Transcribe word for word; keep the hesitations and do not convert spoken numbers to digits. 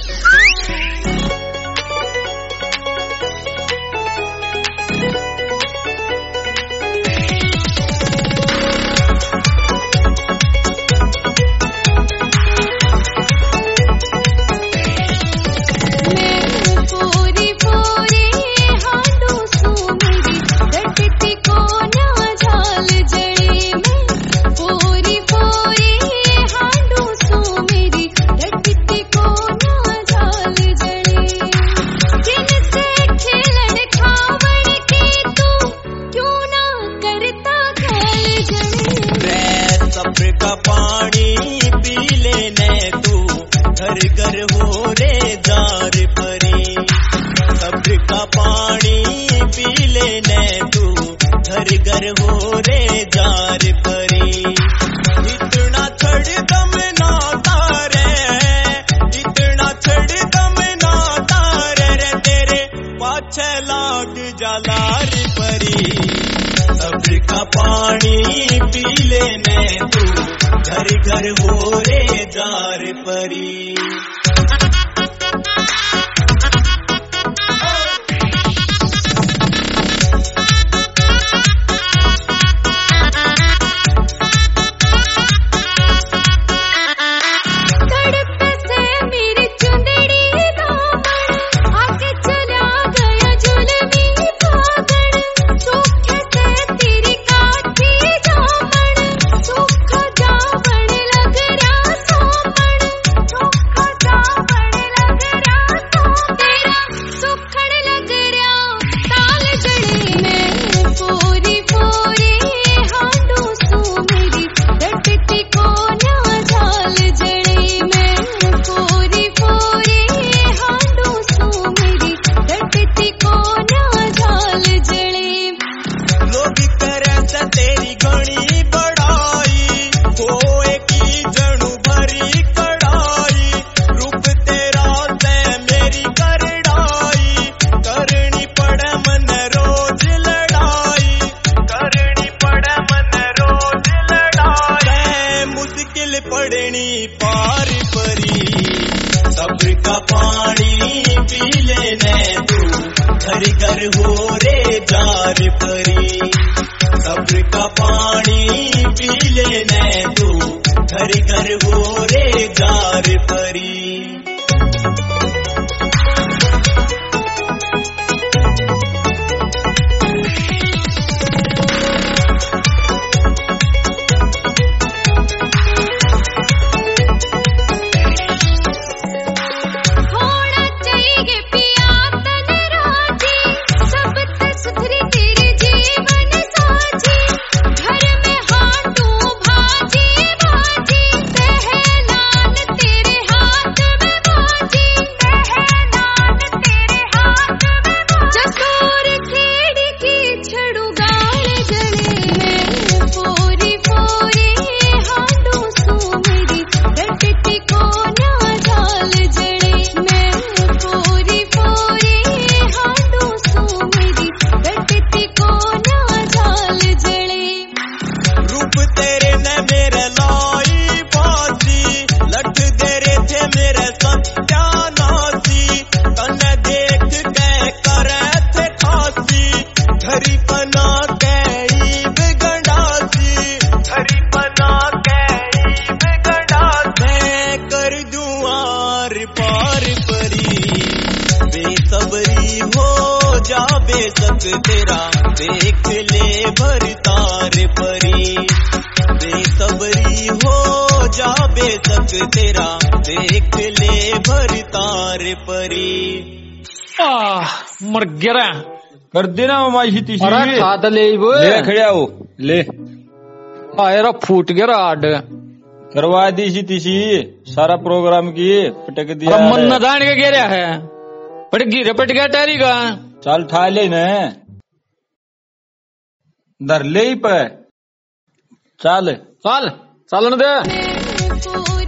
तेरा देख ले भरतार परी, बेसब्री हो जा बेशक तेरा देख ले भरतार परी। आह मर गया कर देना माई तीसी अरे खाद ले वो ले खड़िया हो ले आयरा फूट गया आड करवा दी सी तीसी सारा प्रोग्राम की पटक दिया। मन न जान के गिरा है पट गिरे पट गया टैरी का चल ठा ले न धर ले पे चल चल चलन दे।